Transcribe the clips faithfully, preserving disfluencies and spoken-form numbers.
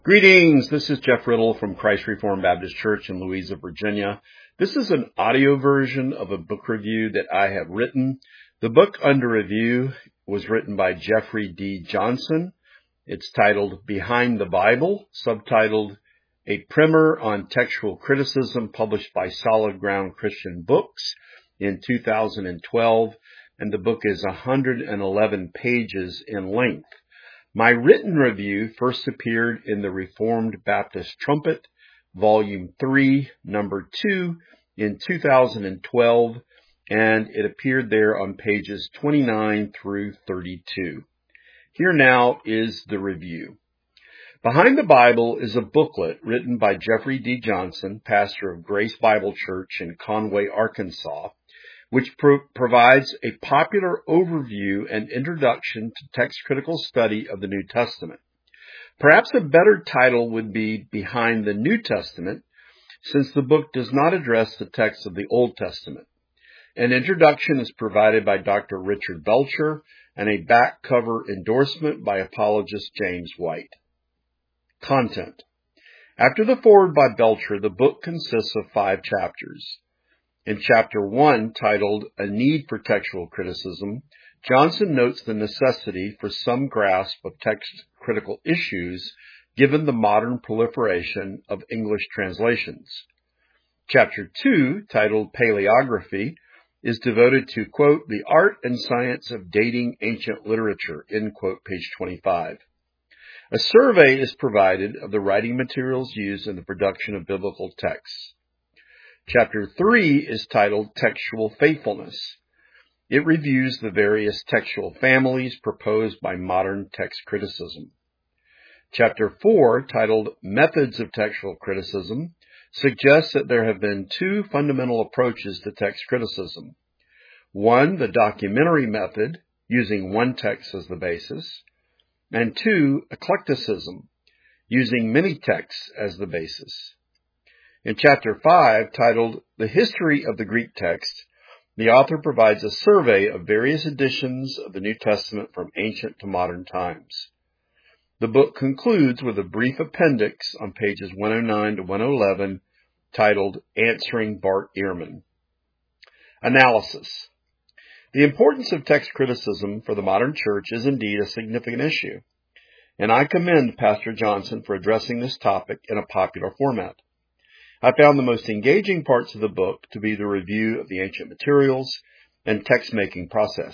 Greetings, this is Jeff Riddle from Christ Reformed Baptist Church in Louisa, Virginia. This is an audio version of a book review that I have written. The book under review was written by Jeffrey D. Johnson. It's titled Behind the Bible, subtitled A Primer on Textual Criticism, published by Solid Ground Christian Books in two thousand twelve, and the book is one hundred eleven pages in length. My written review first appeared in the Reformed Baptist Trumpet, Volume three, Number two, in two thousand twelve, and it appeared there on pages twenty-nine through thirty-two. Here now is the review. Behind the Bible is a booklet written by Jeffrey D. Johnson, pastor of Grace Bible Church in Conway, Arkansas, which pro- provides a popular overview and introduction to text-critical study of the New Testament. Perhaps a better title would be Behind the New Testament, since the book does not address the text of the Old Testament. An introduction is provided by Doctor Richard Belcher and a back cover endorsement by apologist James White. Content. After the foreword by Belcher, the book consists of five chapters. In chapter one, titled A Need for Textual Criticism, Johnson notes the necessity for some grasp of text-critical issues given the modern proliferation of English translations. Chapter two, titled Paleography, is devoted to, quote, the art and science of dating ancient literature, end quote, page twenty-five. A survey is provided of the writing materials used in the production of biblical texts. Chapter three is titled Textual Faithfulness. It reviews the various textual families proposed by modern text criticism. Chapter four, titled Methods of Textual Criticism, suggests that there have been two fundamental approaches to text criticism. One, the documentary method, using one text as the basis, and two, eclecticism, using many texts as the basis. In chapter five, titled The History of the Greek Text, the author provides a survey of various editions of the New Testament from ancient to modern times. The book concludes with a brief appendix on pages one oh nine to one eleven, titled Answering Bart Ehrman. Analysis. The importance of text criticism for the modern church is indeed a significant issue, and I commend Pastor Johnson for addressing this topic in a popular format. I found the most engaging parts of the book to be the review of the ancient materials and text-making process.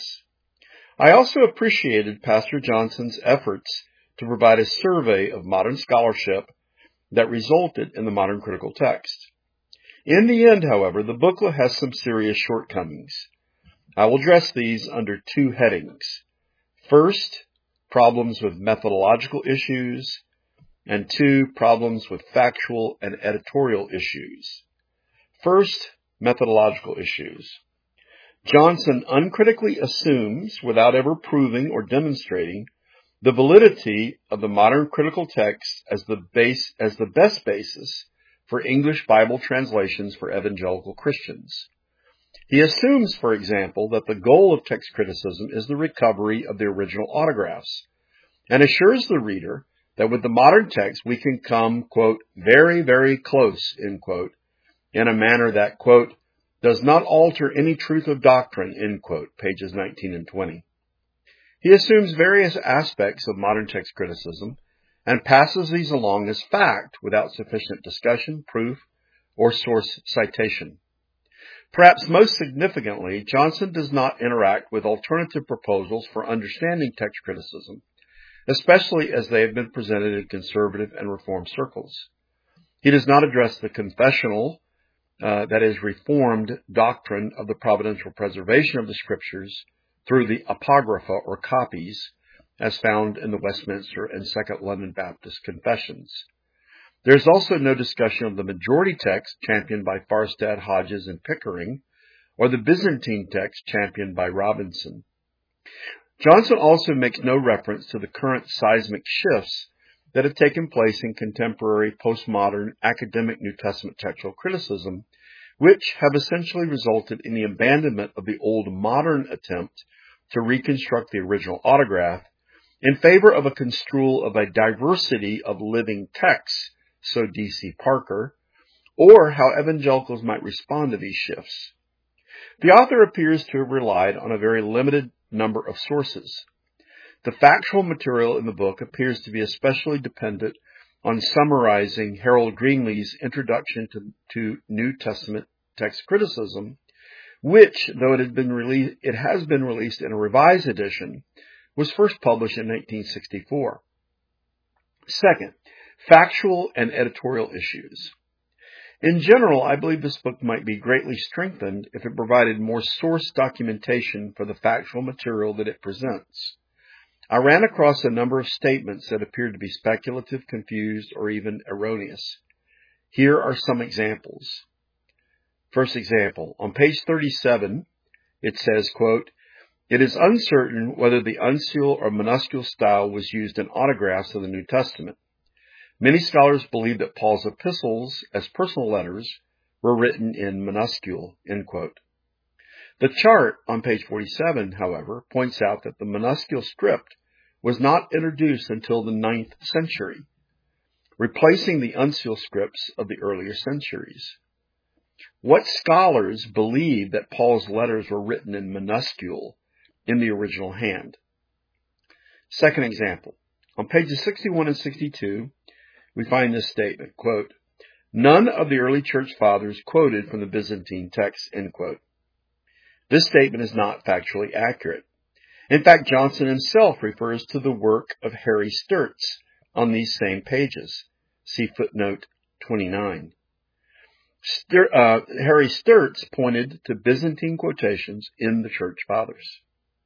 I also appreciated Pastor Johnson's efforts to provide a survey of modern scholarship that resulted in the modern critical text. In the end, however, the booklet has some serious shortcomings. I will address these under two headings. First, problems with methodological issues, and two, problems with factual and editorial issues. First, methodological issues. Johnson uncritically assumes, without ever proving or demonstrating, the validity of the modern critical text as the base, as the best basis for English Bible translations for evangelical Christians. He assumes, for example, that the goal of text criticism is the recovery of the original autographs, and assures the reader that with the modern text we can come, quote, very, very close, end quote, in a manner that, quote, does not alter any truth of doctrine, end quote, pages nineteen and twenty. He assumes various aspects of modern text criticism and passes these along as fact without sufficient discussion, proof, or source citation. Perhaps most significantly, Johnson does not interact with alternative proposals for understanding text criticism, especially as they have been presented in conservative and reformed circles. He does not address the confessional, uh, that is, reformed doctrine of the providential preservation of the Scriptures through the apocrypha or copies, as found in the Westminster and Second London Baptist Confessions. There is also no discussion of the majority text championed by Farstad, Hodges, and Pickering, or the Byzantine text championed by Robinson. Johnson also makes no reference to the current seismic shifts that have taken place in contemporary postmodern academic New Testament textual criticism, which have essentially resulted in the abandonment of the old modern attempt to reconstruct the original autograph in favor of a construal of a diversity of living texts, so D C Parker, or how evangelicals might respond to these shifts. The author appears to have relied on a very limited number of sources. The factual material in the book appears to be especially dependent on summarizing Harold Greenlee's Introduction to, to New Testament Text Criticism, which, though it had been released, it has been released in a revised edition, was first published in nineteen sixty-four. Second, factual and editorial issues. In general, I believe this book might be greatly strengthened if it provided more source documentation for the factual material that it presents. I ran across a number of statements that appeared to be speculative, confused, or even erroneous. Here are some examples. First example, on page thirty-seven, it says, quote, "It is uncertain whether the uncial or minuscule style was used in autographs of the New Testament. Many scholars believe that Paul's epistles, as personal letters, were written in minuscule," end quote. The chart on page forty-seven, however, points out that the minuscule script was not introduced until the ninth century, replacing the uncial scripts of the earlier centuries. What scholars believe that Paul's letters were written in minuscule in the original hand? Second example, on pages sixty-one and sixty-two, we find this statement, quote, "None of the early church fathers quoted from the Byzantine text," end quote. This statement is not factually accurate. In fact, Johnson himself refers to the work of Harry Sturtz on these same pages. See footnote twenty-nine. Stur- uh, Harry Sturtz pointed to Byzantine quotations in the church fathers.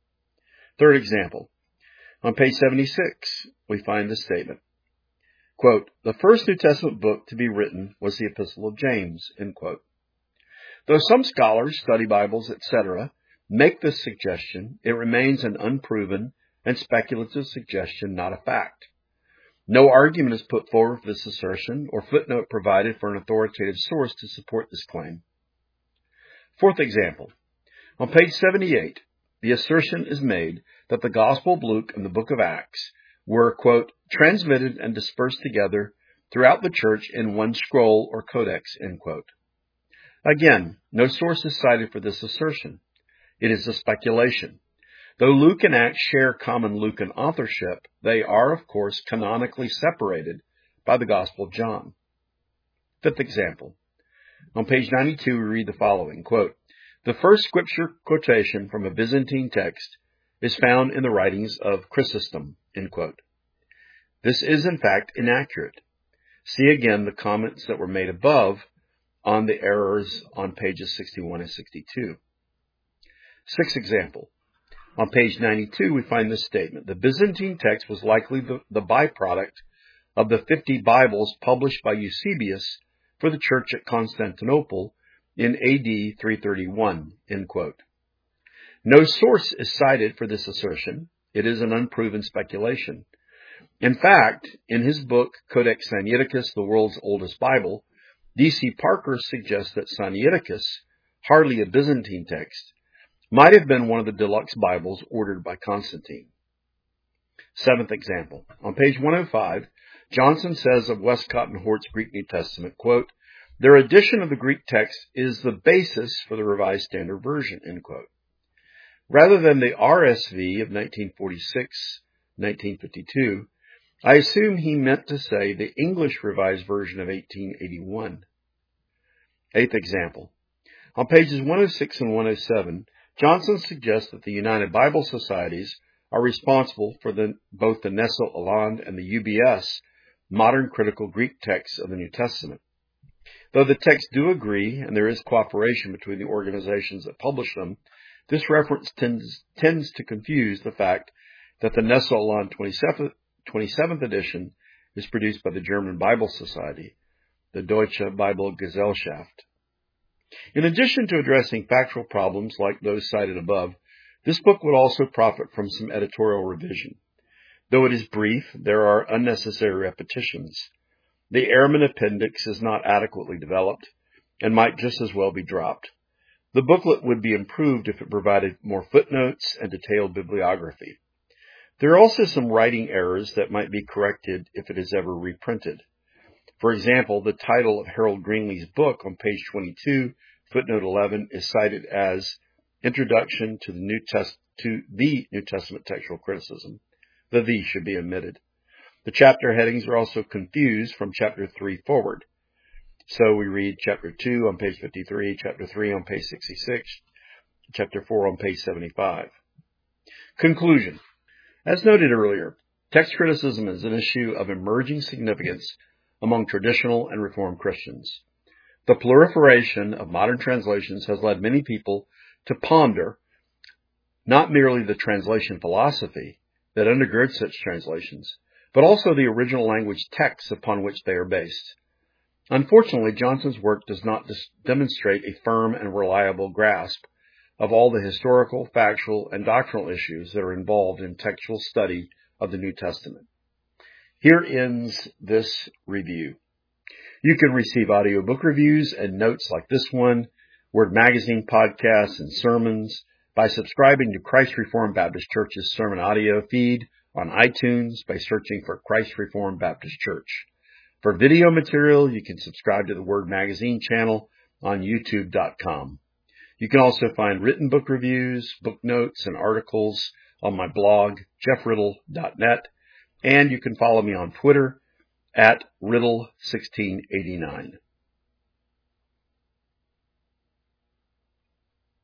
Third example, on page seventy-six, we find this statement, quote, "The first New Testament book to be written was the Epistle of James," end quote. Though some scholars, study Bibles, et cetera, make this suggestion, it remains an unproven and speculative suggestion, not a fact. No argument is put forward for this assertion or footnote provided for an authoritative source to support this claim. Fourth example, on page seventy-eight, the assertion is made that the Gospel of Luke and the book of Acts were, quote, "transmitted and dispersed together throughout the church in one scroll or codex," end quote. Again, no source is cited for this assertion. It is a speculation. Though Luke and Acts share common Lucan authorship, they are, of course, canonically separated by the Gospel of John. Fifth example. On page ninety-two, we read the following, quote, "The first scripture quotation from a Byzantine text is found in the writings of Chrysostom," end quote. This is, in fact, inaccurate. See again the comments that were made above on the errors on pages sixty-one and sixty-two. Sixth example. On page ninety-two, we find this statement. The Byzantine text was likely the, the byproduct of the fifty Bibles published by Eusebius for the church at Constantinople in A D three thirty-one, end quote. No source is cited for this assertion. It is an unproven speculation. In fact, in his book, Codex Sinaiticus, the world's oldest Bible, D C Parker suggests that Sinaiticus, hardly a Byzantine text, might have been one of the deluxe Bibles ordered by Constantine. Seventh example. On page one oh five, Johnson says of Westcott and Hort's Greek New Testament, quote, "Their edition of the Greek text is the basis for the Revised Standard Version," end quote. Rather than the R S V of nineteen forty-six nineteen fifty-two, I assume he meant to say the English Revised Version of eighteen eighty-one. Eighth example. On pages one oh six and one oh seven, Johnson suggests that the United Bible Societies are responsible for the, both the Nestle Aland and the U B S, modern critical Greek texts of the New Testament. Though the texts do agree and there is cooperation between the organizations that publish them, this reference tends, tends to confuse the fact that the Nestle Aland twenty-seventh, twenty-seventh edition is produced by the German Bible Society, the Deutsche Bibelgesellschaft. In addition to addressing factual problems like those cited above, this book would also profit from some editorial revision. Though it is brief, there are unnecessary repetitions. The Ehrman appendix is not adequately developed and might just as well be dropped. The booklet would be improved if it provided more footnotes and detailed bibliography. There are also some writing errors that might be corrected if it is ever reprinted. For example, the title of Harold Greenlee's book on page twenty-two, footnote eleven, is cited as Introduction to the New, Test- to the New Testament Textual Criticism. The "the" should be omitted. The chapter headings are also confused from chapter three forward. So we read chapter two on page fifty-three, chapter three on page sixty-six, chapter four on page seventy-five. Conclusion. As noted earlier, text criticism is an issue of emerging significance among traditional and Reformed Christians. The proliferation of modern translations has led many people to ponder not merely the translation philosophy that undergirds such translations, but also the original language texts upon which they are based. Unfortunately, Johnson's work does not dis- demonstrate a firm and reliable grasp of all the historical, factual, and doctrinal issues that are involved in textual study of the New Testament. Here ends this review. You can receive audiobook reviews and notes like this one, Word Magazine podcasts and sermons, by subscribing to Christ Reformed Baptist Church's sermon audio feed on iTunes by searching for Christ Reformed Baptist Church. For video material, you can subscribe to the Word Magazine channel on YouTube dot com. You can also find written book reviews, book notes, and articles on my blog, jeff riddle dot net, and you can follow me on Twitter at riddle sixteen eighty-nine.